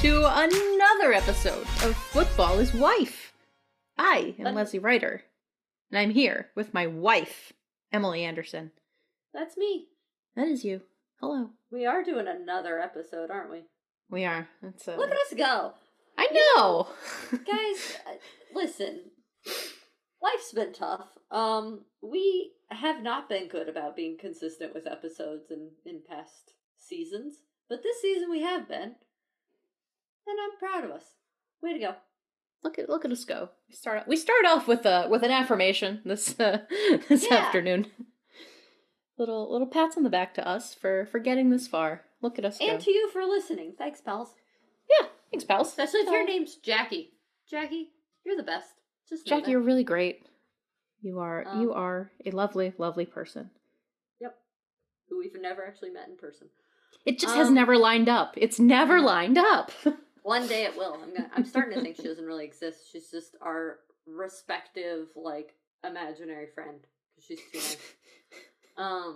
to another episode of Football is Wife. I am Leslie Ryder, and I'm here with my wife, Emily Anderson. That's me. That is you. Hello. We are doing another episode, aren't we? We are. Look at us go. I know. Guys, listen. Life's been tough. We have not been good about being consistent with episodes in past seasons, but this season we have been. And I'm proud of us. Way to go. Look at us go. We start off with an affirmation this afternoon. Little pats on the back to us for getting this far. Look at us go. And to you for listening. Thanks, pals. Yeah, thanks, pals. Especially if your name's Jackie. Jackie, you're the best. Just Jackie, you're really great. You are a lovely, lovely person. Yep. Who we've never actually met in person. It just has never lined up. It's never lined up. One day it will. I'm starting to think she doesn't really exist. She's just our respective, imaginary friend. She's too nice.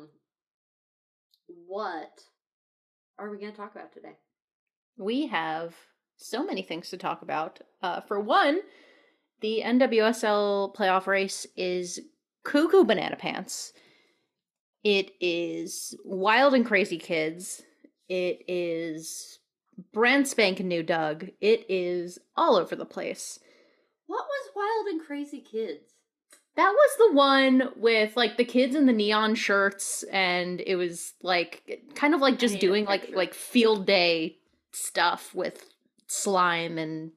What are we going to talk about today? We have so many things to talk about. For one, the NWSL playoff race is cuckoo banana pants. It is wild and crazy kids. It is brand spanking new Doug. It is all over the place. What was Wild and Crazy Kids? That was the one with, the kids in the neon shirts, and it was, kind of just doing, like field day stuff with slime and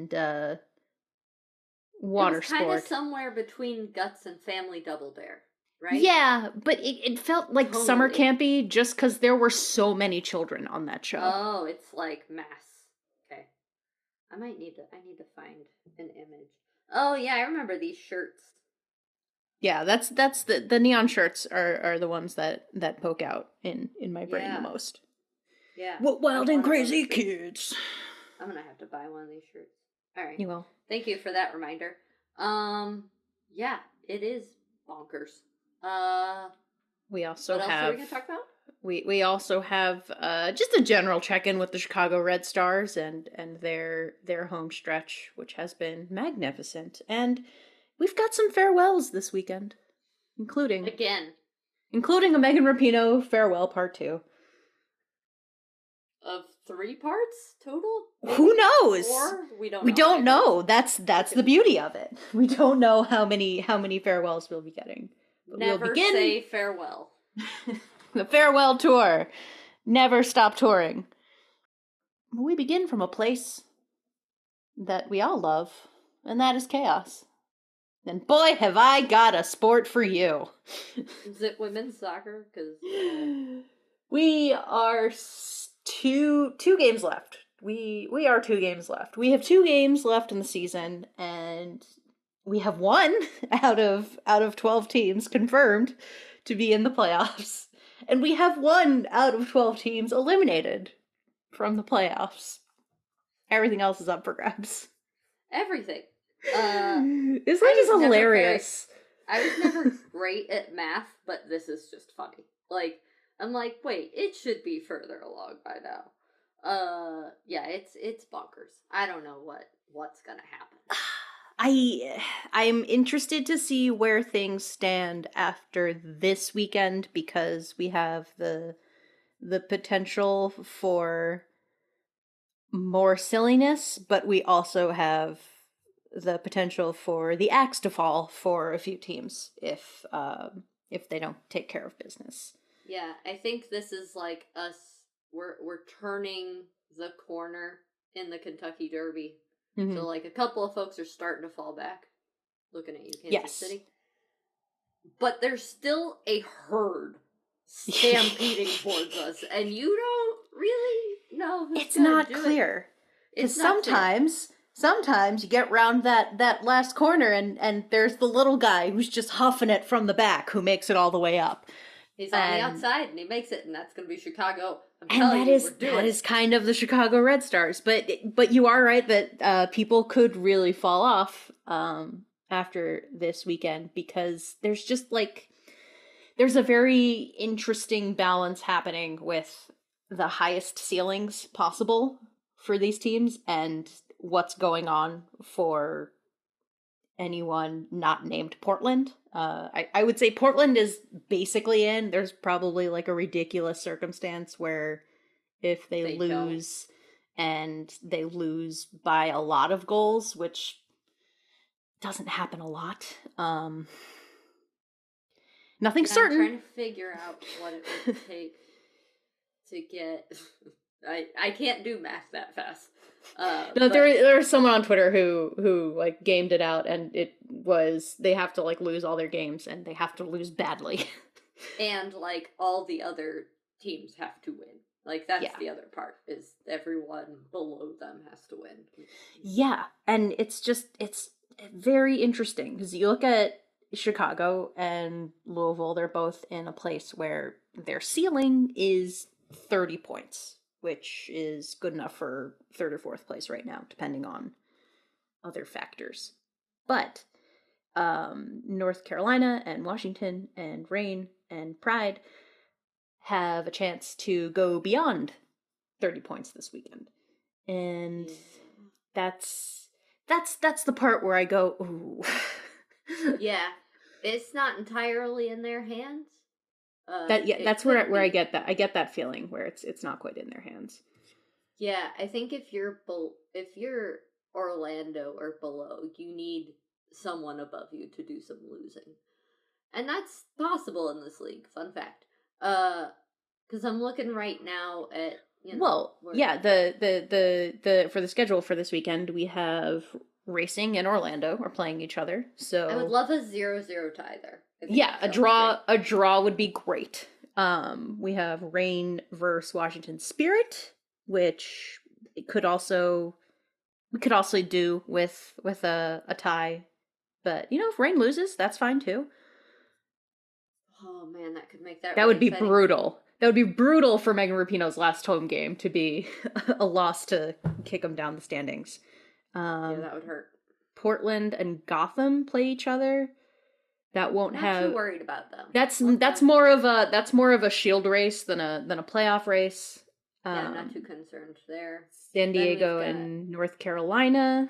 water sport. Kind of somewhere between Guts and Family Double Dare, right? Yeah, but it felt like totally. Summer campy just because there were so many children on that show. Oh, it's like mass. Okay. I need to find an image. Oh, yeah, I remember these shirts. Yeah, that's the neon shirts are the ones that poke out in my brain the most. Yeah. What wild and crazy kids. I'm gonna have to buy one of these shirts. All right. You will. Thank you for that reminder. Yeah, it is bonkers. We also what have. What else are we gonna talk about? We also have just a general check-in with the Chicago Red Stars and their home stretch, which has been magnificent. And we've got some farewells this weekend, including a Megan Rapinoe farewell part 2. Of 3 parts total? Who knows? 4? We don't know. We don't know. That's the beauty of it. We don't know how many farewells we'll be getting. But Never say farewell. The farewell tour. Never stop touring. We begin from a place that we all love, and that is chaos. And boy, have I got a sport for you. Is it women's soccer? Because we are two games left. We are 2 games left. We have 2 games left in the season, and we have 1 out of 12 teams confirmed to be in the playoffs. And we have 1 out of 12 teams eliminated from the playoffs. Everything else is up for grabs. Everything. Isn't that just hilarious? I was never great at math, but this is just funny. I'm like, wait, it should be further along by now. Yeah, it's bonkers. I don't know what's gonna happen. I'm interested to see where things stand after this weekend, because we have the potential for more silliness, but we also have the potential for the axe to fall for a few teams if they don't take care of business. Yeah, I think this is like us. We're turning the corner in the Kentucky Derby. Mm-hmm. So, a couple of folks are starting to fall back. Looking at you, Kansas City. But there's still a herd stampeding towards us, and you don't really know who's It's not clear. Because sometimes you get round that last corner, and there's the little guy who's just huffing it from the back who makes it all the way up. He's on the outside, and he makes it, and that's going to be Chicago. That is kind of the Chicago Red Stars. But you are right that people could really fall off after this weekend, because there's just there's a very interesting balance happening with the highest ceilings possible for these teams and what's going on for anyone not named Portland. I would say Portland is basically in. There's probably like a ridiculous circumstance where if they lose and they lose by a lot of goals, which doesn't happen a lot. Nothing's certain. I'm trying to figure out what it would take to get. I can't do math that fast. No, there was someone on Twitter who like gamed it out, and it was they have to like lose all their games, and they have to lose badly, and like all the other teams have to win. Like that's the other part is everyone below them has to win. Yeah, and it's very interesting because you look at Chicago and Louisville; they're both in a place where their ceiling is 30 points. Which is good enough for third or fourth place right now, depending on other factors. But North Carolina and Washington and Reign and Pride have a chance to go beyond 30 points this weekend. And that's the part where I go, ooh. Yeah. It's not entirely in their hands. That's where I get that. I get that feeling where it's not quite in their hands. Yeah, I think if you're Orlando or below, you need someone above you to do some losing, and that's possible in this league. Fun fact, because I'm looking right now at the for the schedule for this weekend we have Racing and Orlando are playing each other. So I would love a 0-0 tie there. Yeah, a draw would be great. We have Reign versus Washington Spirit, which we could also do with a tie. But if Reign loses, that's fine too. Oh man, that could make that really would be exciting. Brutal. That would be brutal for Megan Rapinoe's last home game to be a loss to kick them down the standings. Yeah, that would hurt. Portland and Gotham play each other. That won't have. Not too worried about them. That's more of a shield race than a playoff race. Yeah, I'm not too concerned there. San Diego and North Carolina.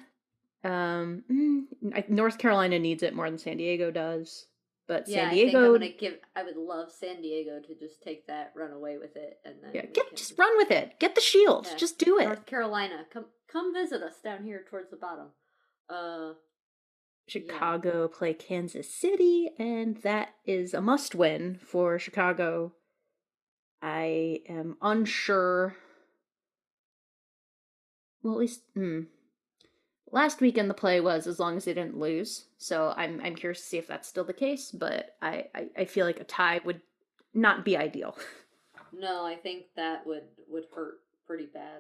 North Carolina needs it more than San Diego does, but San Diego. I would love San Diego to just take that, run away with it, and then just run with it. Get the shield. Yeah. Just do it. North Carolina, come visit us down here towards the bottom. Chicago play Kansas City, and that is a must-win for Chicago. I am unsure. Well, at least last weekend the play was as long as they didn't lose. So I'm curious to see if that's still the case. But I feel like a tie would not be ideal. No, I think that would hurt pretty bad.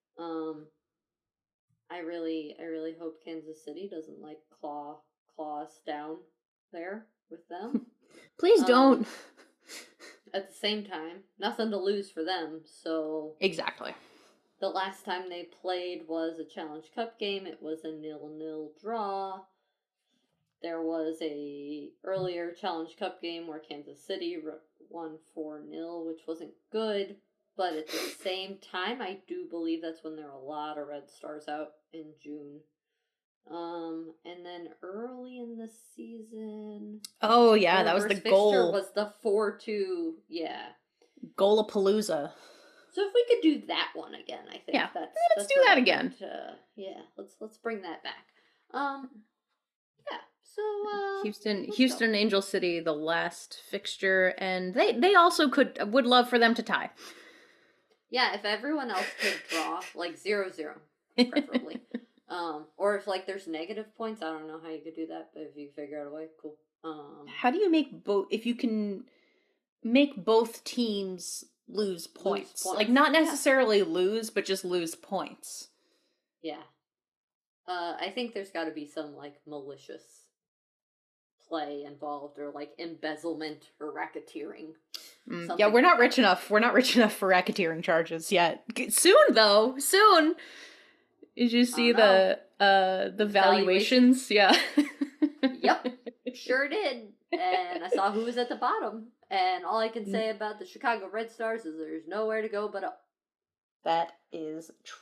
I really hope Kansas City doesn't claw us down there with them. Please don't. At the same time, nothing to lose for them, so exactly. The last time they played was a Challenge Cup game. It was a 0-0 draw. There was a earlier Challenge Cup game where Kansas City won 4-0, which wasn't good. But at the same time, I do believe that's when there were a lot of Red Stars out in June. And then early in the season... Oh, yeah, that was the goal. Was the 4-2, yeah. Goalapalooza. So if we could do that one again, I think. Yeah, let's do that again. Let's bring that back. Yeah, so... Houston Angel City, the last fixture, and they also would love for them to tie. Yeah, if everyone else could draw, 0-0, preferably. Or if, there's negative points, I don't know how you could do that, but if you figure out a way, cool. How do you make both, if you can make both teams lose points? Not necessarily lose, but just lose points. Yeah. I think there's gotta be some, malicious play involved, or, embezzlement or racketeering. Yeah, we're not rich enough. We're not rich enough for racketeering charges yet. Soon, though. Soon. Did you see the valuations? Yeah. Yep. Sure did. And I saw who was at the bottom. And all I can say about the Chicago Red Stars is there's nowhere to go but up. That is true.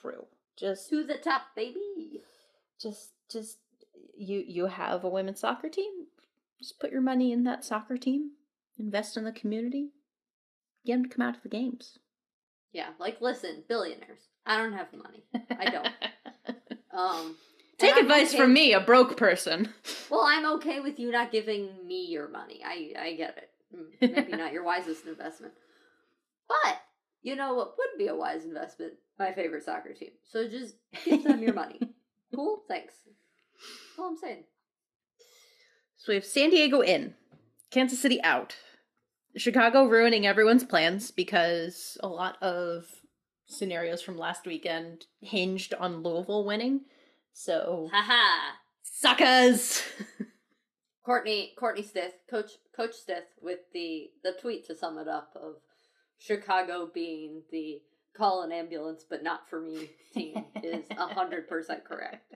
Just to the top, baby. Just you have a women's soccer team. Just put your money in that soccer team. Invest in the community. Get them to come out to the games. Yeah, like, listen, billionaires. I don't have money. I don't. Take advice from me, a broke person. Well, I'm okay with you not giving me your money. I get it. Maybe not your wisest investment. But, you know what would be a wise investment? My favorite soccer team. So just give them your money. Cool? Thanks. That's all I'm saying. So we have San Diego in. Kansas City out. Chicago ruining everyone's plans because a lot of scenarios from last weekend hinged on Louisville winning. So, haha, suckers. Courtney Stith, Coach Stith, with the tweet to sum it up of Chicago being the call an ambulance but not for me team is 100% correct.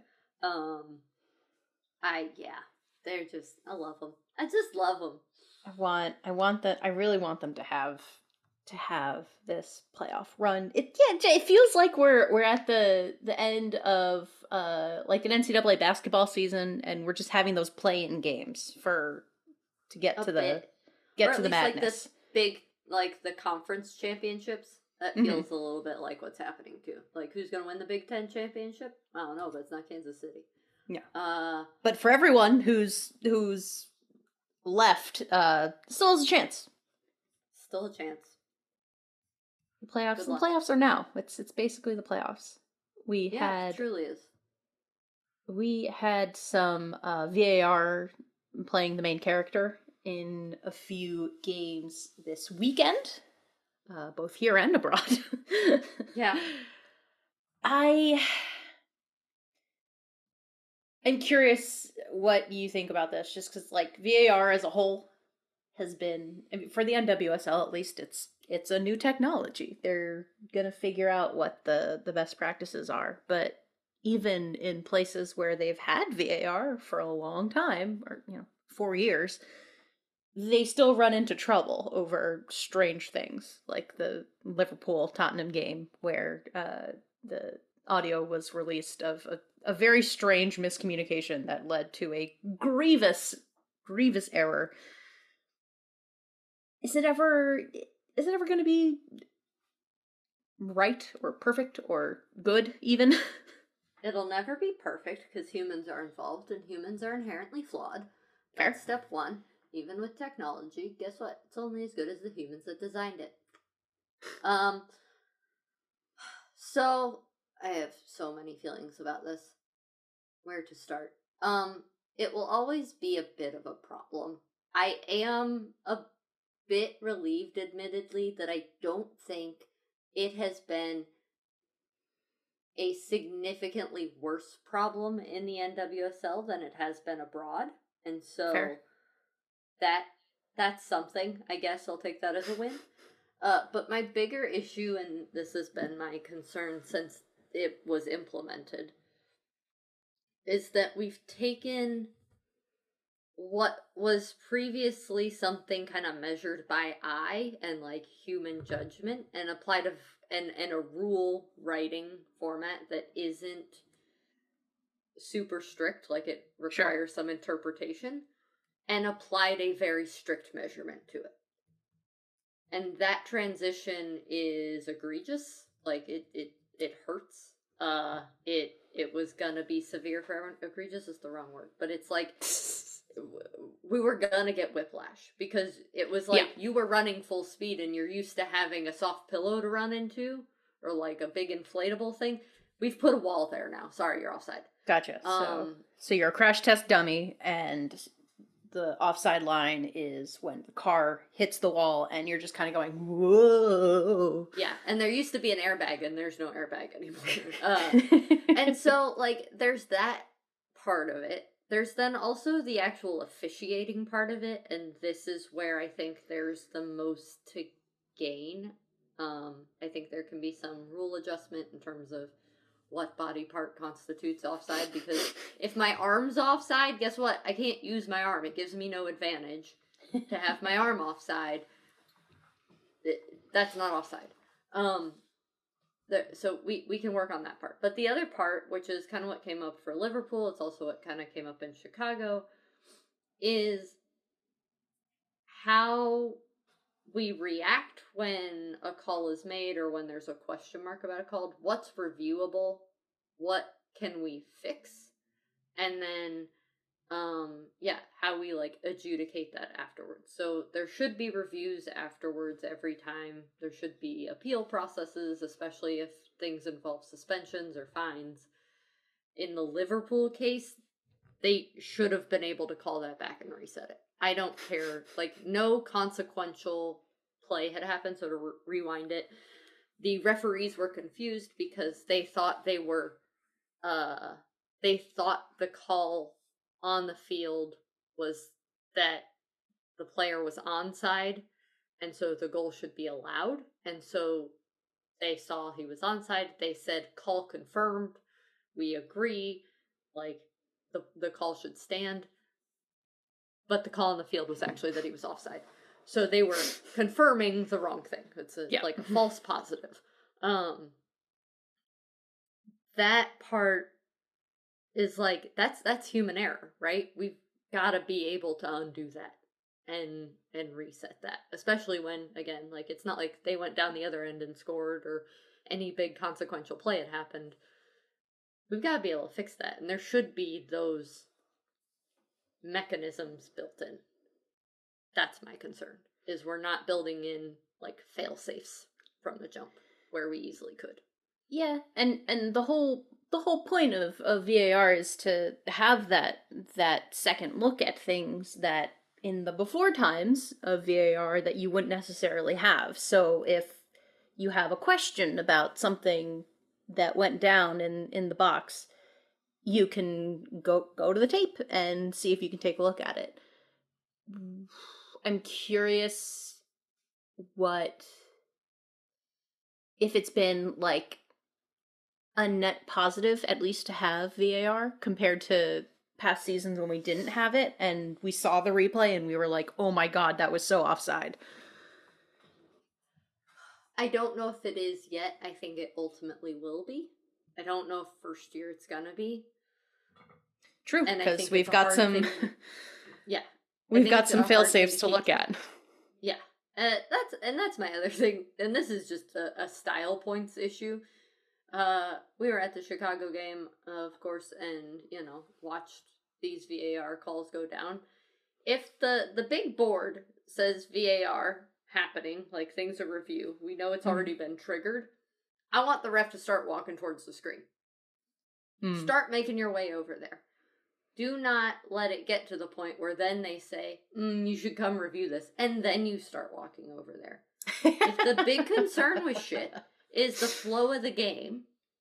They're just, I love them. I just love them. I really want them to have this playoff run. It feels like we're at the end of like an NCAA basketball season, and we're just having those play-in games to get to the madness. Like this big, like the conference championships. That feels a little bit like what's happening too. Like, who's going to win the Big Ten championship? I don't know, but it's not Kansas City. Yeah. But for everyone who's left, still has a chance. Still a chance. The playoffs are now. It's basically the playoffs. It truly is. We had some VAR playing the main character in a few games this weekend, both here and abroad. Yeah. I'm curious what you think about this, just because, like, VAR as a whole has been, I mean, for the NWSL at least, it's a new technology. They're gonna figure out what the best practices are, but even in places where they've had VAR for a long time, or 4 years, they still run into trouble over strange things, like the Liverpool-Tottenham game where the audio was released of a very strange miscommunication that led to a grievous error. Is it ever going to be right or perfect or good even? It'll never be perfect because humans are involved and humans are inherently flawed. Fair. That's step one. Even with technology, guess what? It's only as good as the humans that designed it. So I have so many feelings about this. Where to start? It will always be a bit of a problem. I am a bit relieved, admittedly, that I don't think it has been a significantly worse problem in the NWSL than it has been abroad. And so Fair. that's something. I guess I'll take that as a win. But my bigger issue, and this has been my concern since it was implemented, is that we've taken what was previously something kind of measured by eye and like human judgment and applied in a rule writing format that isn't super strict, like it requires some interpretation, and applied a very strict measurement to it. And that transition is egregious. Like, it hurts. It was gonna be severe for everyone. Egregious is the wrong word, but it's like we were gonna get whiplash because it was like you were running full speed and you're used to having a soft pillow to run into or like a big inflatable thing. We've put a wall there now. Sorry, you're offside. Gotcha. So you're a crash test dummy, and the offside line is when the car hits the wall and you're just kind of going, whoa. Yeah, and there used to be an airbag and there's no airbag anymore. And so, like, there's that part of it. There's then also the actual officiating part of it, and this is where I think there's the most to gain. I think there can be some rule adjustment in terms of what body part constitutes offside, because if my arm's offside, guess what? I can't use my arm. It gives me no advantage to have my arm offside. That's not offside. So we can work on that part. But the other part, which is kind of what came up for Liverpool, it's also what kind of came up in Chicago, is how we react when a call is made or when there's a question mark about a call. What's reviewable? What can we fix? And then how we like adjudicate that afterwards. So there should be reviews afterwards every time. There should be appeal processes, especially if things involve suspensions or fines. In the Liverpool case, they should have been able to call that back and reset it. I don't care. Like, no consequential play had happened, so to rewind it, the referees were confused because they thought they thought the call on the field was that the player was onside, and so the goal should be allowed. And so they saw he was onside. They said, call confirmed. We agree. Like, the call should stand. But the call on the field was actually that he was offside. So they were confirming the wrong thing. It's like a false positive. That part is like, that's human error, right? We've got to be able to undo that and reset that, especially when, again, like, it's not like they went down the other end and scored or any big consequential play had happened. We've got to be able to fix that, and there should be those mechanisms built in. That's my concern, is we're not building in like fail safes from the jump where we easily could. Yeah, and the whole point of VAR is to have that second look at things that in the before times of VAR that you wouldn't necessarily have. So if you have a question about something that went down in the box, you can go to the tape and see if you can take a look at it. I'm curious if it's been like a net positive, at least, to have VAR compared to past seasons when we didn't have it and we saw the replay and we were like, oh my god, that was so offside. I don't know if it is yet. I think it ultimately will be. I don't know if first year it's gonna be. True, because we've got some we've got some fail safes to look at. Yeah. That's my other thing, and this is just a style points issue. We were at the Chicago game, of course, and watched these VAR calls go down. If the big board says VAR happening, like things are review, we know it's already been triggered. I want the ref to start walking towards the screen. Start making your way over there. Do not let it get to the point where then they say, you should come review this, and then you start walking over there. If the big concern with shit is the flow of the game,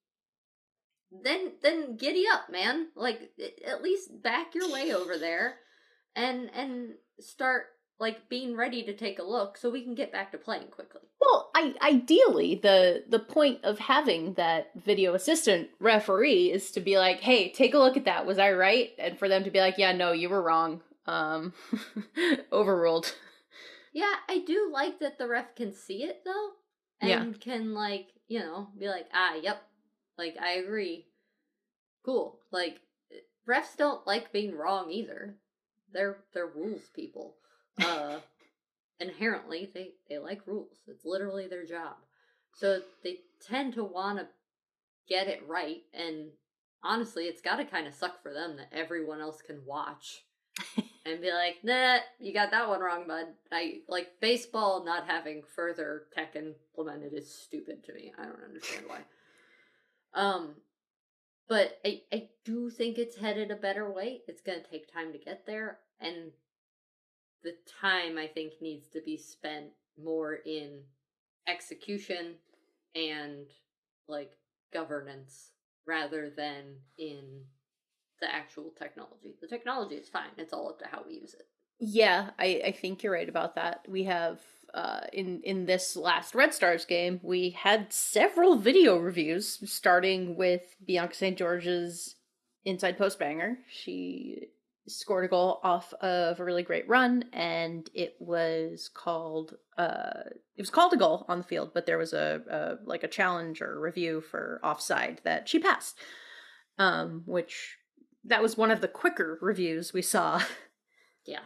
then giddy up, man. Like, at least back your way over there and start like being ready to take a look so we can get back to playing quickly. Well, ideally, the point of having that video assistant referee is to be like, hey, take a look at that. Was I right? And for them to be like, yeah, no, you were wrong. Overruled. Yeah, I do like that the ref can see it, though. And can, like, be like, yep. Like, I agree. Cool. Like, refs don't like being wrong either. They're rules people. Inherently, they like rules. It's literally their job. So they tend to want to get it right, and honestly, it's got to kind of suck for them that everyone else can watch and be like, nah, you got that one wrong, bud. Like, baseball not having further tech implemented is stupid to me. I don't understand why. But I do think it's headed a better way. It's going to take time to get there, and the time, I think, needs to be spent more in execution and, like, governance rather than in the actual technology. The technology is fine. It's all up to how we use it. Yeah, I think you're right about that. We have, in this last Red Stars game, we had several video reviews, starting with Bianca St. George's inside post banger. She scored a goal off of a really great run, and it was called a goal on the field, but there was a like a challenge or review for offside that she passed. Which that was one of the quicker reviews we saw. Yeah.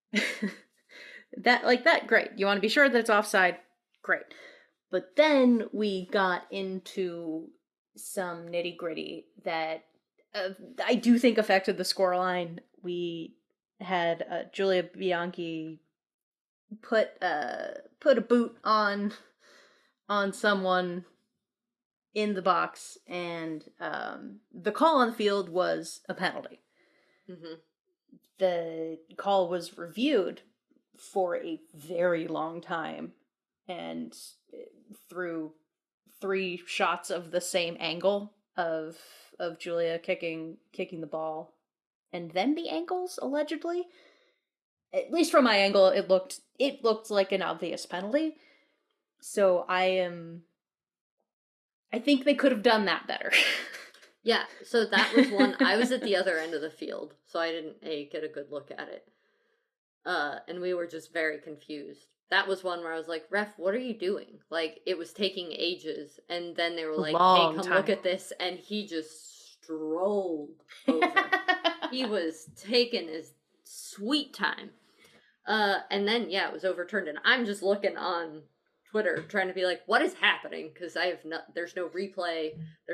that great. You want to be sure that it's offside? Great. But then we got into some nitty-gritty that I do think affected the scoreline. We had Julia Bianchi put a boot on someone in the box, and the call on the field was a penalty. Mm-hmm. The call was reviewed for a very long time, and through 3 shots of the same angle of Julia kicking the ball, and then the ankles, allegedly. At least from my angle, it looked like an obvious penalty. So I think they could have done that better. Yeah, so that was one. I was at the other end of the field, so I didn't get a good look at it. And we were just very confused. That was one where I was like, "Ref, what are you doing?" Like, it was taking ages, and then they were like, "Hey, come look at this," and he just strolled over. He was taking his sweet time. And then it was overturned, and I'm just looking on Twitter trying to be like, what is happening? Because there's no replay,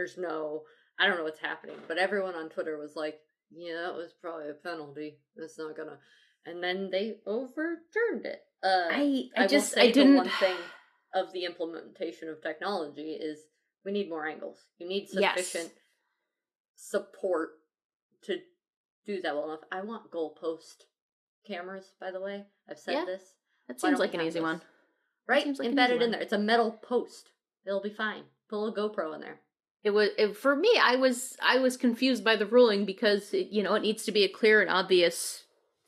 I don't know what's happening, but everyone on Twitter was like, yeah, that was probably a penalty. That's not gonna. And then they overturned it. I didn't. One thing of the implementation of technology is we need more angles. You need sufficient support to do that well enough. I want goalpost cameras, by the way. I've said this. That seems like an easy one. Right? Embedded in there. It's a metal post. It'll be fine. Put a little GoPro in there. For me, I was confused by the ruling because it needs to be a clear and obvious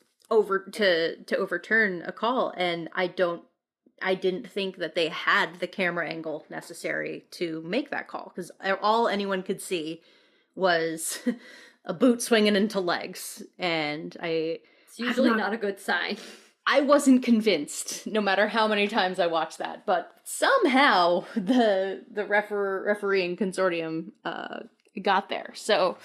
to overturn a call, and I didn't think that they had the camera angle necessary to make that call, because all anyone could see was a boot swinging into legs, and it's usually not a good sign. I wasn't convinced, no matter how many times I watched that, but somehow the refereeing consortium got there. So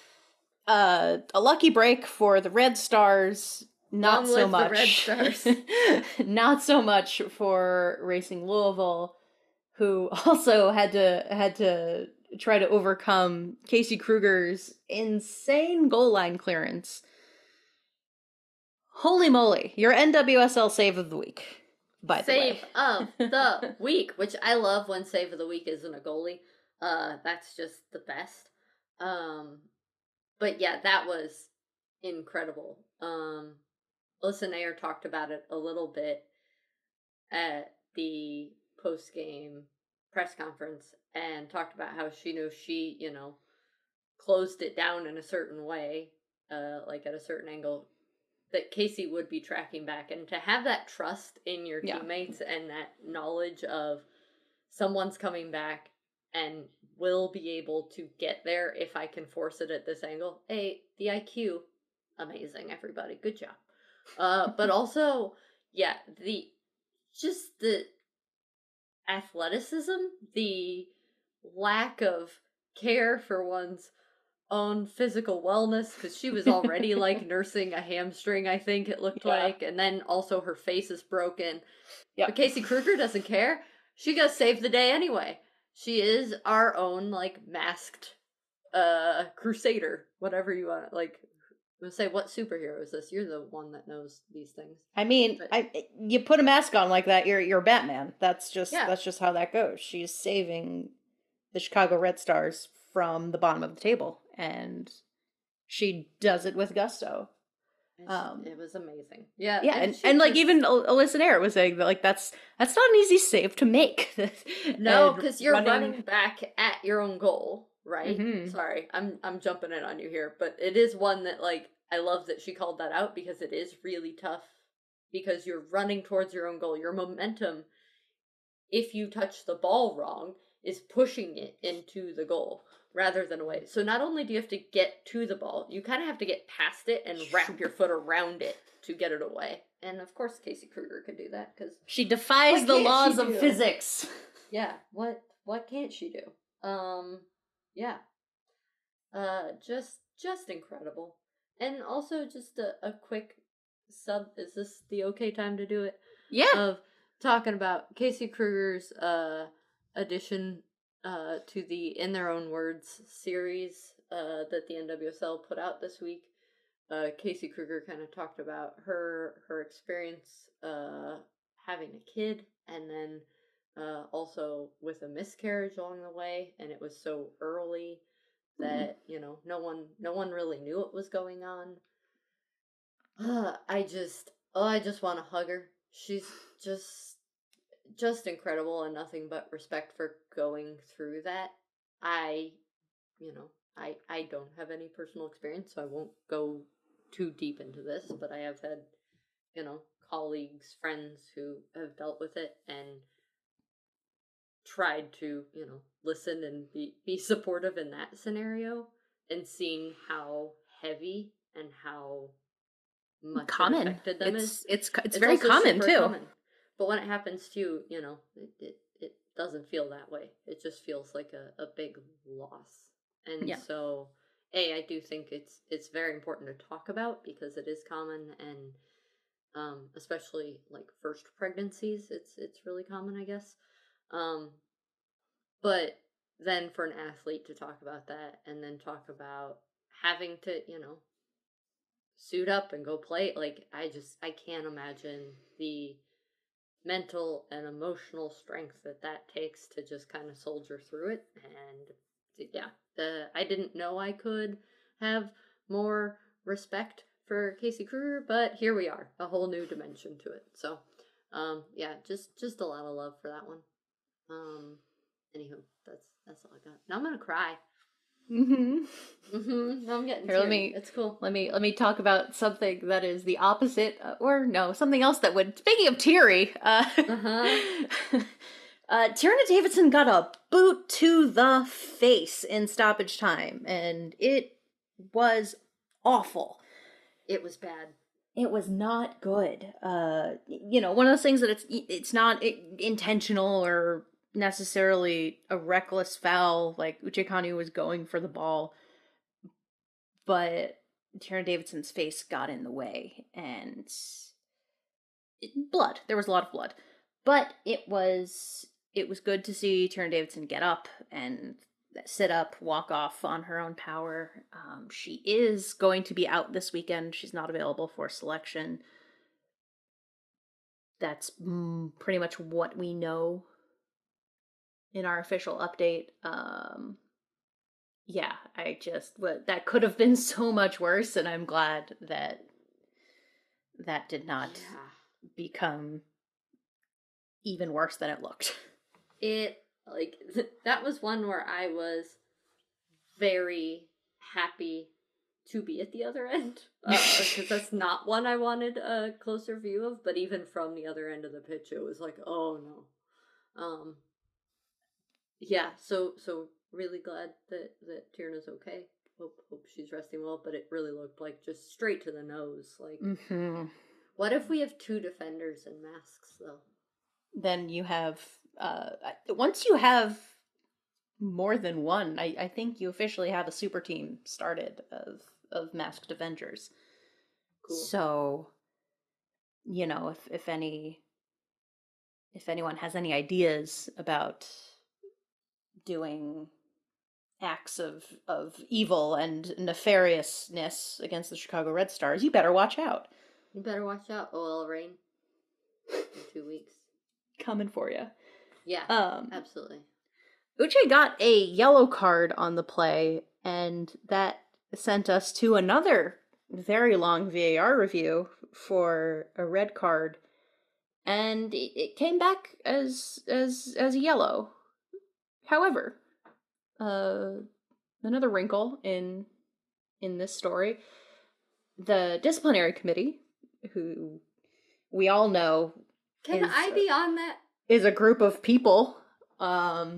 a lucky break for the Red Stars. Not so much. The Red Stars. Not so much for Racing Louisville, who also had to try to overcome Casey Kruger's insane goal line clearance. Holy moly, your NWSL save of the week, by the way. Save of the week, which I love when save of the week isn't a goalie. That's just the best. But yeah, that was incredible. Alyssa Nair talked about it a little bit at the post-game press conference and talked about how she closed it down in a certain way, like at a certain angle, that Casey would be tracking back. And to have that trust in your teammates and that knowledge of someone's coming back and will be able to get there if I can force it at this angle. Hey, the IQ, amazing, everybody. Good job. But also, the athleticism, the lack of care for one's own physical wellness, because she was already like nursing a hamstring, I think it looked like, and then also her face is broken. Yeah. But Casey Kruger doesn't care. She goes save the day anyway. She is our own like masked crusader, whatever you want. Like, I'm gonna say, what superhero is this? You're the one that knows these things. I mean, you put a mask on like that, you're Batman. That's just how that goes. She's saving the Chicago Red Stars from the bottom of the table, and she does it with gusto. It was amazing. Yeah, and like even Alyssa Nair was saying that like that's not an easy save to make. No, because you're running back at your own goal, right? Mm-hmm. Sorry, I'm jumping in on you here, but it is one that like I love that she called that out, because it is really tough, because you're running towards your own goal. Your momentum, if you touch the ball wrong, is pushing it into the goal rather than away. So not only do you have to get to the ball, you kind of have to get past it and wrap your foot around it to get it away. And of course Casey Kruger could do that because she defies the laws of physics. Yeah, what can't she do? Yeah. Just incredible. And also just a quick sub, is this the okay time to do it? Yeah. Of talking about Casey Kruger's addition to the In Their Own Words series that the NWSL put out this week. Casey Kruger kind of talked about her experience having a kid, and then also with a miscarriage along the way, and it was so early that no one really knew what was going on. I just want to hug her. She's just incredible, and nothing but respect for going through that. I don't have any personal experience, so I won't go too deep into this, but I have had colleagues, friends who have dealt with it and tried to listen and be supportive in that scenario, and seeing how heavy and how much common it affected them. It's very common too. Common. But when it happens to you, it doesn't feel that way. It just feels like a big loss. And so I do think it's very important to talk about because it is common, and especially like first pregnancies, it's really common, I guess. But then for an athlete to talk about that, and then talk about having to, suit up and go play, like I can't imagine the mental and emotional strength that takes to just kind of soldier through it. And I didn't know I could have more respect for Casey Kruger, but here we are, a whole new dimension to it. So just a lot of love for that one. Anywho, that's all I got. Now I'm gonna cry. Now I'm getting teary. It's cool. Let me talk about something that is the opposite, or no, something else that would. Speaking of teary, Tierna Davidson got a boot to the face in stoppage time, and it was awful. It was bad. It was not good. One of those things that it's not intentional or necessarily a reckless foul, like Uche Kanu was going for the ball, but Tierna Davidson's face got in the way, and blood. There was a lot of blood, but it was good to see Tierna Davidson get up and sit up, walk off on her own power. She is going to be out this weekend. She's not available for selection. That's pretty much what we know in our official update. That could have been so much worse, and I'm glad that did not become even worse than it looked. That was one where I was very happy to be at the other end, because that's not one I wanted a closer view of, but even from the other end of the pitch, it was like, oh no. So really glad that Tierna's okay. Hope she's resting well, but it really looked like just straight to the nose. Like, What if we have two defenders in masks, though? Then you have, once you have more than one, I think you officially have a super team started of masked Avengers. Cool. So, if anyone has any ideas about doing acts of evil and nefariousness against the Chicago Red Stars, you better watch out. You better watch out, OL Reign. In 2 weeks. Coming for you. Yeah, absolutely. Uche got a yellow card on the play, and that sent us to another very long VAR review for a red card, and it came back as a yellow. However, another wrinkle in this story, the disciplinary committee, who we all know Can I be on that? Is a group of people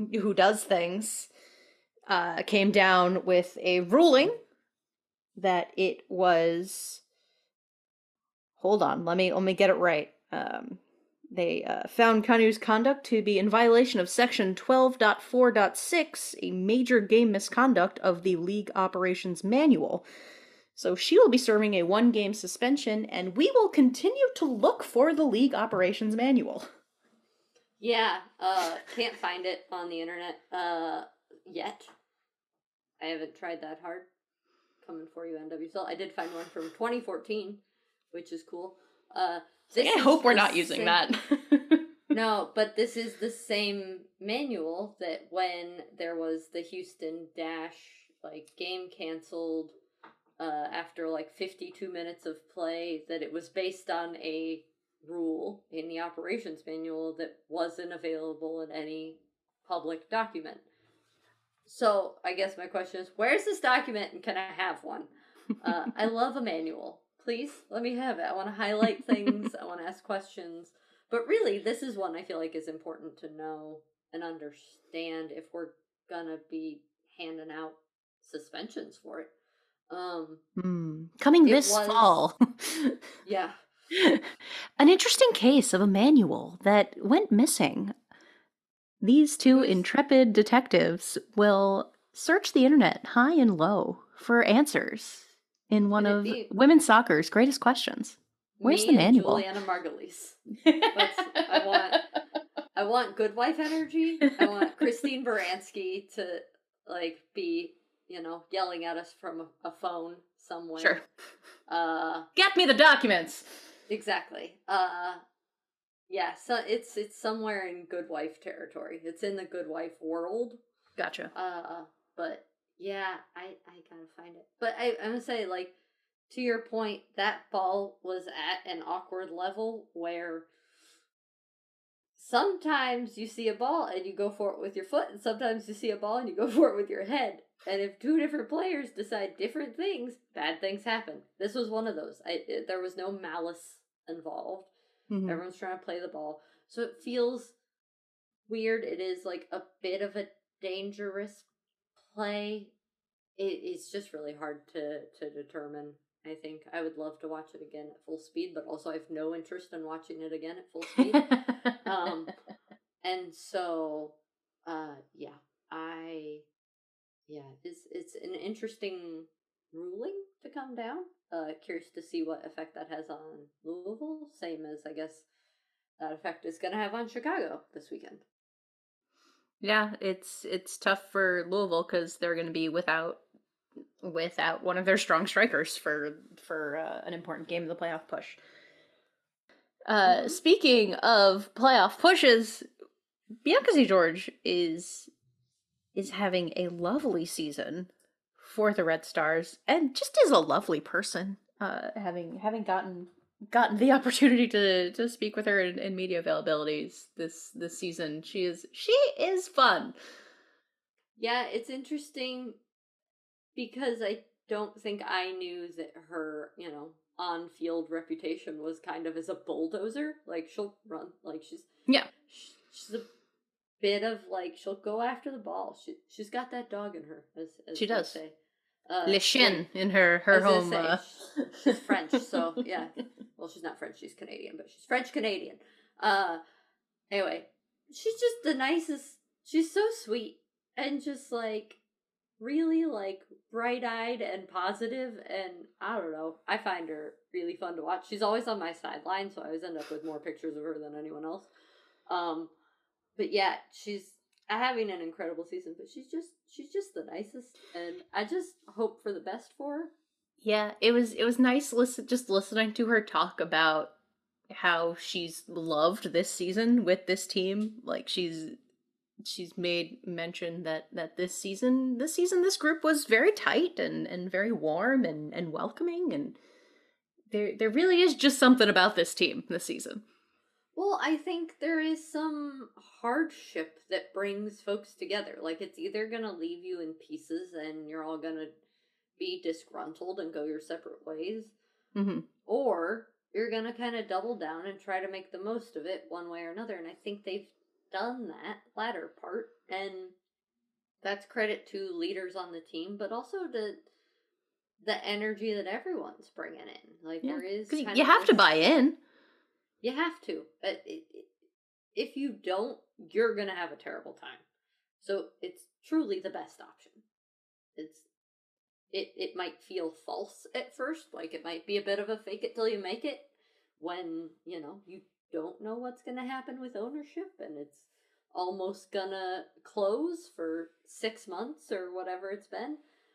who does things, came down with a ruling that it was. Hold on, let me get it right. They found Kanu's conduct to be in violation of Section 12.4.6, a major game misconduct of the League Operations Manual. So she will be serving a 1-game suspension, and we will continue to look for the League Operations Manual. Yeah, can't find it on the internet yet. I haven't tried that hard. Coming for you, NWSL. I did find one from 2014, which is cool. I hope we're not using that. No, but this is the same manual that when there was the Houston Dash game canceled after 52 minutes of play, that it was based on a rule in the operations manual that wasn't available in any public document. So I guess my question is, where's this document and can I have one? I love a manual. Please let me have it. I want to highlight things. I want to ask questions. But really, this is one I feel like is important to know and understand if we're gonna be handing out suspensions for it. Coming this fall. Yeah. An interesting case of a manual that went missing. These two intrepid detectives will search the internet high and low for answers in one of women's soccer's greatest questions. Where's the manual? Juliana Margulies. I want good wife energy. I want Christine Baranski to be yelling at us from a phone somewhere. Sure. Get me the documents. Exactly. Yeah, so it's somewhere in good wife territory. It's in the good wife world. Gotcha. But yeah, I gotta find it. But I'm gonna say, to your point, that ball was at an awkward level where sometimes you see a ball and you go for it with your foot, and sometimes you see a ball and you go for it with your head. And if two different players decide different things, bad things happen. This was one of those. There was no malice involved. Mm-hmm. Everyone's trying to play the ball. So it feels weird. It is a bit of a dangerous play. It's just really hard to determine. I think I would love to watch it again at full speed, but also I have no interest in watching it again at full speed. And so, it's an interesting ruling to come down. Curious to see what effect that has on Louisville. Same as, I guess, that effect is going to have on Chicago this weekend. Yeah, it's tough for Louisville because they're going to be without one of their strong strikers for an important game of the playoff push. Speaking of playoff pushes, Bianca St. is having a lovely season for the Red Stars, and just is a lovely person. Having gotten the opportunity to speak with her in media availabilities this season, she is fun. Yeah, it's interesting because I don't think I knew that her, on-field reputation was kind of as a bulldozer. She'll run, she's a bit of she'll go after the ball. She's got that dog in her, as she does say. Le chien in her home. She's French, so yeah. Well, she's not French; she's Canadian, but she's French Canadian. Anyway, she's just the nicest. She's so sweet and just really bright-eyed and positive, and I don't know. I find her really fun to watch. She's always on my sideline, so I always end up with more pictures of her than anyone else. But yeah, she's having an incredible season, but she's just the nicest, and I just hope for the best for her. Yeah, it was nice listening to her talk about how she's loved this season with this team. She's made mention that this season this group was very tight and very warm and welcoming, and there really is just something about this team this season. Well, I think there is some hardship that brings folks together. It's either going to leave you in pieces and you're all going to be disgruntled and go your separate ways, or you're going to kind of double down and try to make the most of it one way or another. And I think they've done that latter part, and that's credit to leaders on the team, but also to the energy that everyone's bringing in. Like, there is kind you have to buy in. You have to. If you don't, you're gonna have a terrible time. So it's truly the best option. It might feel false at first, like it might be a bit of a fake it till you make it, when, you don't know what's gonna happen with ownership, and it's almost gonna close for 6 months or whatever it's been.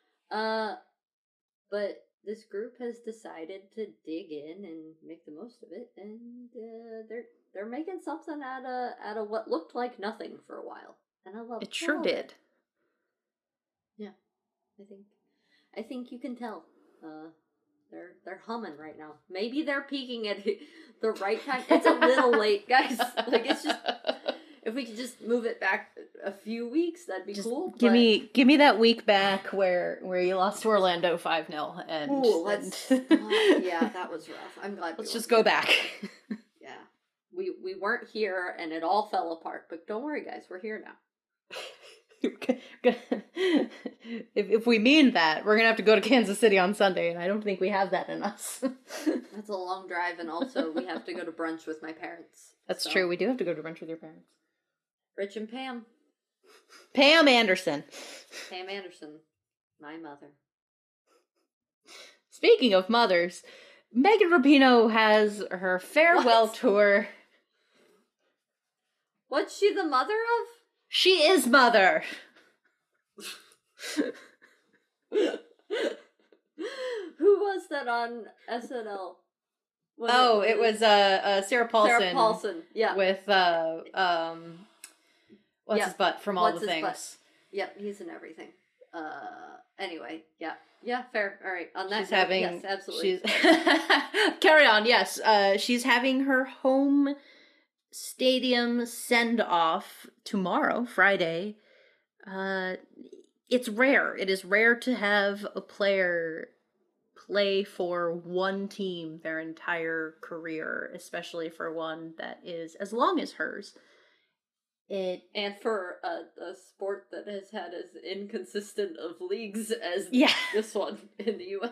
But this group has decided to dig in and make the most of it, and they're making something out of what looked like nothing for a while, and I love it. Sure did. Yeah, I think you can tell. They're humming right now. Maybe they're peaking at the right time. It's a little late, guys. Like, it's just, if we could just move it back a few weeks, that'd be cool. Give me that week back where you lost to Orlando 5-0, and yeah, that was rough. I'm glad. Let's just go back. Yeah, we weren't here, and it all fell apart. But don't worry, guys, we're here now. If we mean that, we're gonna have to go to Kansas City on Sunday, and I don't think we have that in us. That's a long drive, and also we have to go to brunch with my parents. That's true. We do have to go to brunch with your parents. Rich and Pam. Pam Anderson. Pam Anderson, my mother. Speaking of mothers, Megan Rapinoe has her farewell tour. What's she the mother of? She is mother. Who was that on SNL? It was Sarah Paulson. Sarah Paulson, yeah. With what's his butt from All the Things. Butt? Yep, he's in everything. Anyway, yeah, fair. All right, on that she's having, yes, absolutely. Carry on. Yes, she's having her home stadium send off tomorrow, Friday. It's rare. It is rare to have a player play for one team their entire career, especially for one that is as long as hers. And for a sport that has had as inconsistent of leagues as this one in the U.S.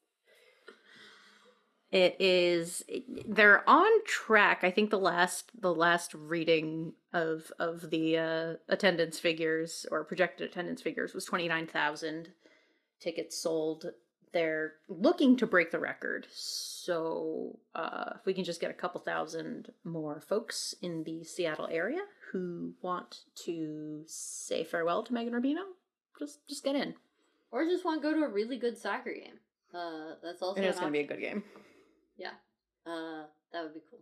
They're on track. I think the last reading of the attendance figures, or projected attendance figures, was 29,000 tickets sold. They're looking to break the record. So if we can just get a couple thousand more folks in the Seattle area who want to say farewell to Megan Rapinoe, just get in. Or just want to go to a really good soccer game. That's also and it's going to be a good game. Yeah, that would be cool.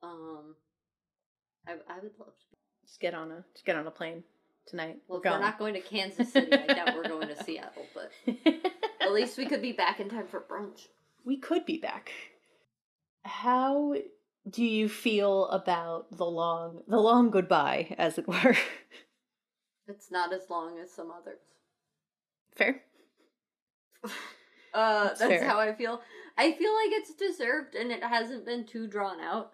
I would love to. Just get on a plane tonight. Well, if we're not going to Kansas City, I doubt we're going to Seattle, but at least we could be back in time for brunch. We could be back. How do you feel about the long goodbye, as it were? It's not as long as some others. Fair. That's fair. How I feel. I feel like it's deserved, and it hasn't been too drawn out.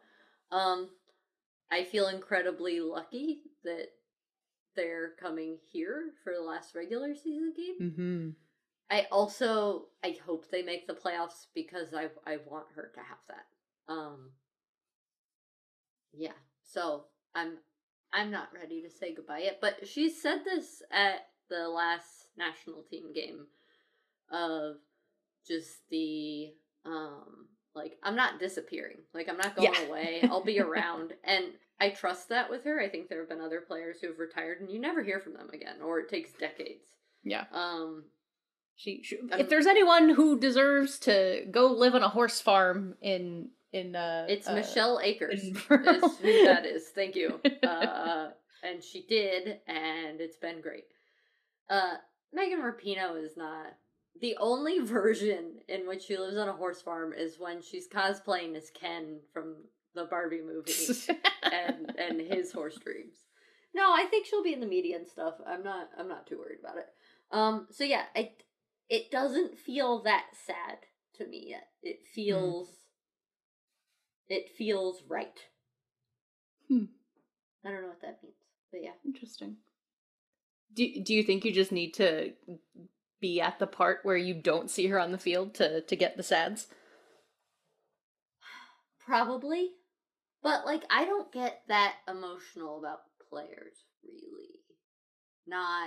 I feel incredibly lucky that they're coming here for the last regular season game. Mm-hmm. I hope they make the playoffs, because I want her to have that. Yeah. So I'm not ready to say goodbye yet, but she said this at the last national team game of just the like, I'm not disappearing. Like, I'm not going away. I'll be around. And I trust that with her. I think there have been other players who have retired and you never hear from them again, or it takes decades. Yeah. She if there's anyone who deserves to go live on a horse farm in it's Michelle Akers is who that is. Thank you. And she did, and it's been great. Megan Rapinoe is not. The only version in which she lives on a horse farm is when she's cosplaying as Ken from the Barbie movie and his horse dreams. No, I think she'll be in the media and stuff. I'm not too worried about it. So yeah, it doesn't feel that sad to me yet. It feels right. I don't know what that means. Interesting. Do you think you just need to be at the part where you don't see her on the field to get the sads? Probably. But, like, I don't get that emotional about players, really. Not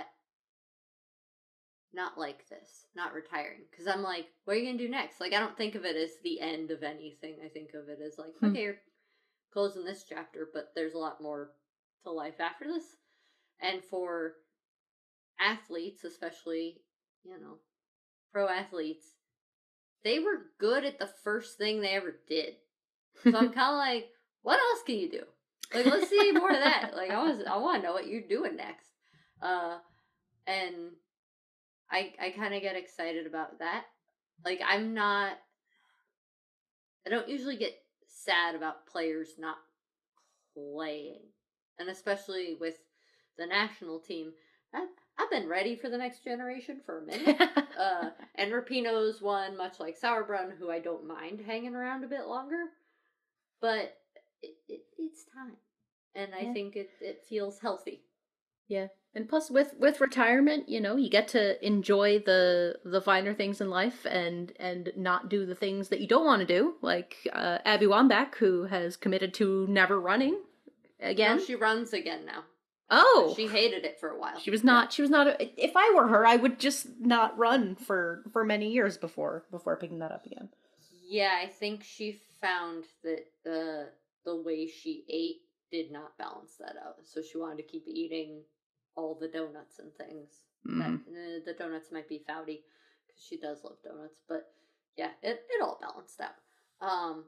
like this. Not retiring. Because I'm like, what are you going to do next? Like, I don't think of it as the end of anything. I think of it as like, okay, you're closing this chapter, but there's a lot more to life after this. And for athletes, especially, pro athletes, they were good at the first thing they ever did. So I'm kind of like, what else can you do? Like, let's see more of that. Like, I want to know what you're doing next. And I kind of get excited about that. Like, I don't usually get sad about players not playing. And especially with the national team, I've been ready for the next generation for a minute. And Rapinoe's one, much like Sauerbrunn, who I don't mind hanging around a bit longer. But it's time. And I think it feels healthy. Yeah. And plus with retirement, you get to enjoy the finer things in life and not do the things that you don't want to do. Like Abby Wambach, who has committed to never running again. No, she runs again now. Oh, she hated it for a while. She was not. If I were her, I would just not run for many years before picking that up again. Yeah, I think she found that the way she ate did not balance that out. So she wanted to keep eating all the donuts and things. The donuts might be fouty because she does love donuts, but yeah, it all balanced out.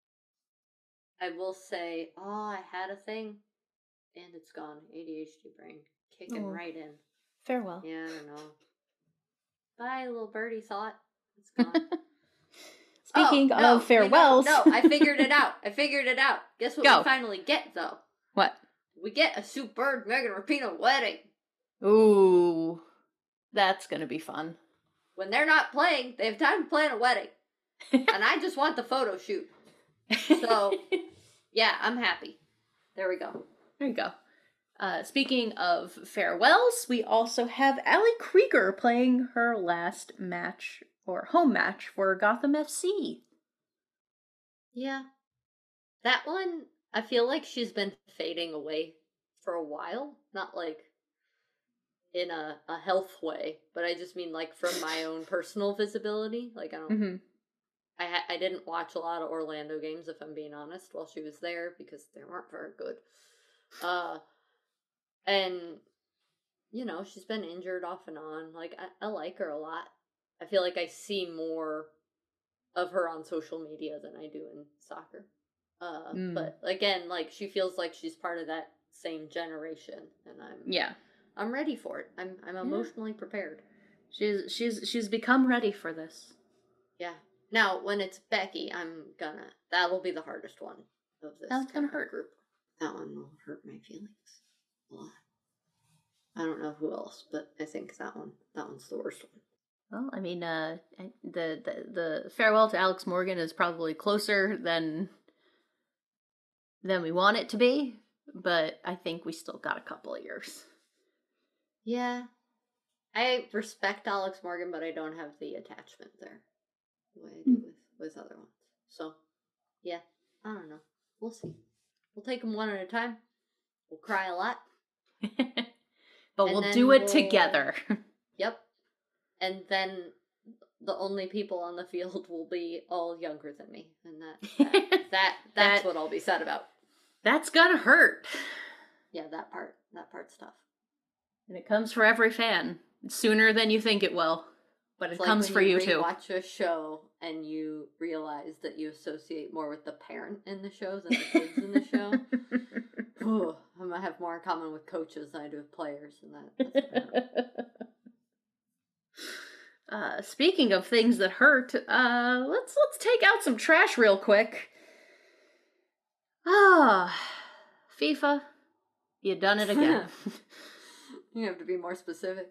I will say, I had a thing. And it's gone. ADHD brain. Kicking right in. Farewell. Yeah, I don't know. Bye, little birdie thought. It's gone. Speaking of farewells. No, I figured it out. Guess what we finally get, though? What? We get a Sue Bird Megan Rapinoe wedding. Ooh. That's gonna be fun. When they're not playing, they have time to plan a wedding. And I just want the photo shoot. So, yeah, I'm happy. There we go. There you go. Speaking of farewells, we also have Allie Krieger playing her last match, or home match, for Gotham FC. Yeah. That one, I feel like she's been fading away for a while. Not like in a health way, but I just mean like from my own personal visibility. Like, I don't... I didn't watch a lot of Orlando games, if I'm being honest, while she was there, because they weren't very good. And she's been injured off and on. Like, I like her a lot. I feel like I see more of her on social media than I do in soccer. But again, like, she feels like she's part of that same generation, and I'm ready for it. I'm emotionally prepared. She's become ready for this. Yeah. Now, when it's Becky, that'll be the hardest one of this. That's gonna hurt. Group. That one will hurt my feelings a lot. I don't know who else, but I think that one's the worst one. Well, I mean, the farewell to Alex Morgan is probably closer than we want it to be, but I think we still got a couple of years. Yeah. I respect Alex Morgan, but I don't have the attachment there the way I do with other ones. So, yeah, I don't know. We'll see. We'll take them one at a time. We'll cry a lot. But we'll do it together. Yep. And then the only people on the field will be all younger than me. And that's what I'll be sad about. That's gonna hurt. Yeah, that part's tough. And it comes for every fan. Sooner than you think it will. But it comes for you too. Watch a show and you realize that you associate more with the parent in the show than the kids in the show. Ooh, I'm gonna have more in common with coaches than I do with players, and that's speaking of things that hurt, let's take out some trash real quick. FIFA, you done it again. You have to be more specific.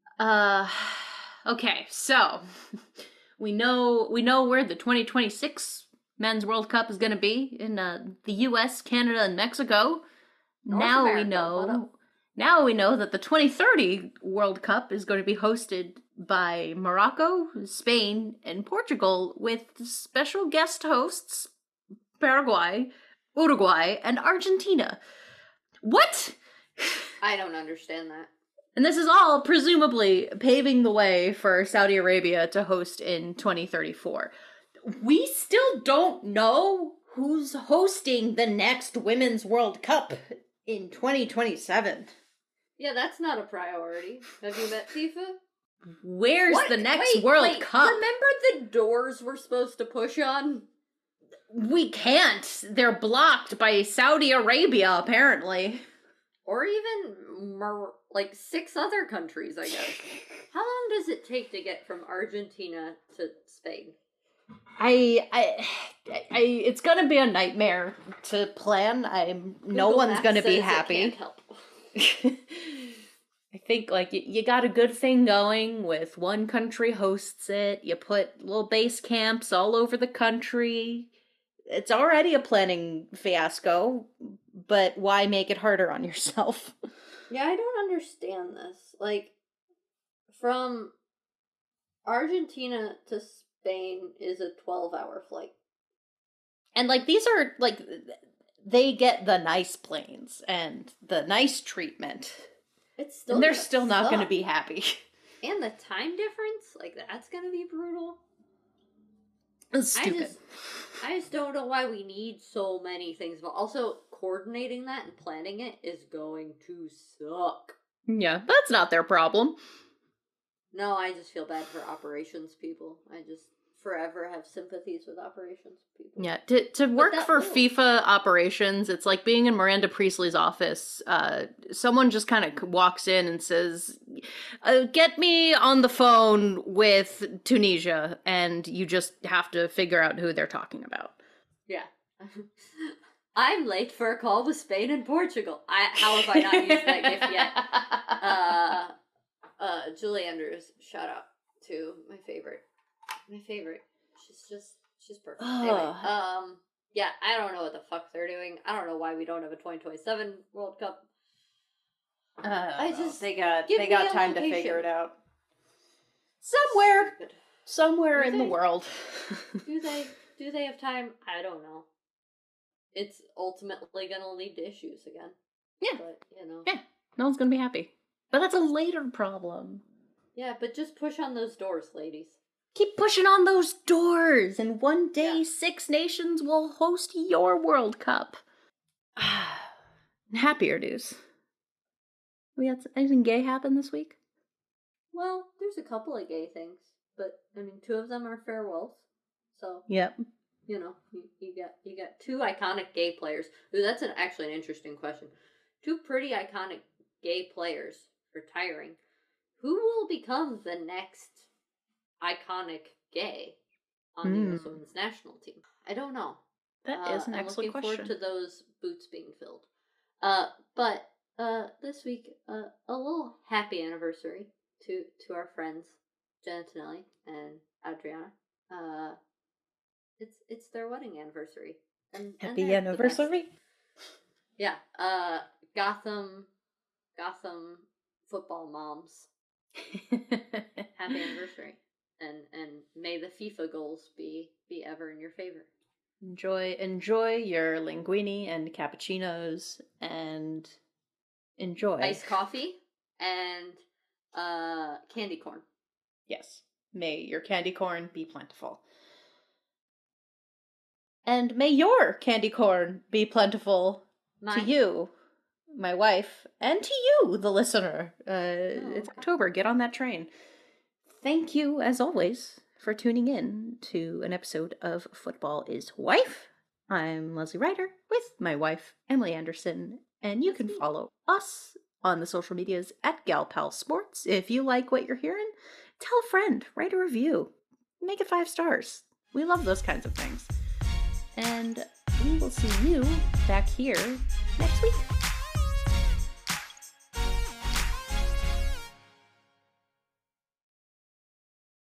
Okay, so we know where the 2026 Men's World Cup is going to be in the U.S., Canada, and Mexico. Now Now we know that the 2030 World Cup is going to be hosted by Morocco, Spain, and Portugal, with special guest hosts Paraguay, Uruguay, and Argentina. What? I don't understand that. And this is all presumably paving the way for Saudi Arabia to host in 2034. We still don't know who's hosting the next Women's World Cup in 2027. Yeah, that's not a priority. Have you met FIFA? Where's the next World Cup? Remember the doors we're supposed to push on? We can't. They're blocked by Saudi Arabia, apparently. Or even more, 6 other countries, I guess. How long does it take to get from Argentina to Spain? It's gonna be a nightmare to plan. No one's gonna be happy. Can't help. I think you got a good thing going with one country hosts it. You put little base camps all over the country. It's already a planning fiasco, but why make it harder on yourself? Yeah, I don't understand this. From Argentina to Spain is a 12-hour flight. And, these are, they get the nice planes and the nice treatment. It's still and they're still not going to be happy. And the time difference? That's going to be brutal. It's stupid. I just don't know why we need so many things. But also, coordinating that and planning it is going to suck. Yeah, that's not their problem. No, I just feel bad for operations people. I just forever have sympathies with operations people. Yeah, to work for FIFA operations, it's like being in Miranda Priestley's office. Someone just kind of walks in and says, get me on the phone with Tunisia, and you just have to figure out who they're talking about. Yeah. I'm late for a call with Spain and Portugal. How have I not used that gift yet? Julie Andrews, shout out to my favorite. She's perfect. Anyway, yeah, I don't know what the fuck they're doing. I don't know why we don't have a 2027 World Cup. They got time to figure it out. Somewhere in the world. Do they have time? I don't know. It's ultimately gonna lead to issues again. Yeah. But, Yeah, no one's gonna be happy. But that's a later problem. Yeah, but just push on those doors, ladies. Keep pushing on those doors, and one day 6 nations will host your World Cup. Happier news. We had anything gay happen this week? Well, there's a couple of gay things, but 2 of them are farewells. So yep. You got 2 iconic gay players. Ooh, that's actually an interesting question. 2 pretty iconic gay players retiring. Who will become the next iconic gay on the U.S. Women's National Team? I don't know. That is an excellent question. I'm looking forward to those boots being filled. But this week, a little happy anniversary to our friends Jenna Tinelli and Adriana. It's their wedding anniversary. And happy anniversary. Yeah. Gotham football moms. Happy anniversary. And may the FIFA goals be ever in your favor. Enjoy your linguine and cappuccinos, and enjoy iced coffee and candy corn. Yes. May your candy corn be plentiful. And may your candy corn be plentiful to you, my wife, and to you, the listener. It's October. Get on that train. Thank you, as always, for tuning in to an episode of Football is Wife. I'm Leslie Ryder with my wife, Emily Anderson, and you can follow us on the social medias at GalPal Sports. If you like what you're hearing, tell a friend, write a review, make it 5 stars. We love those kinds of things. And we will see you back here next week.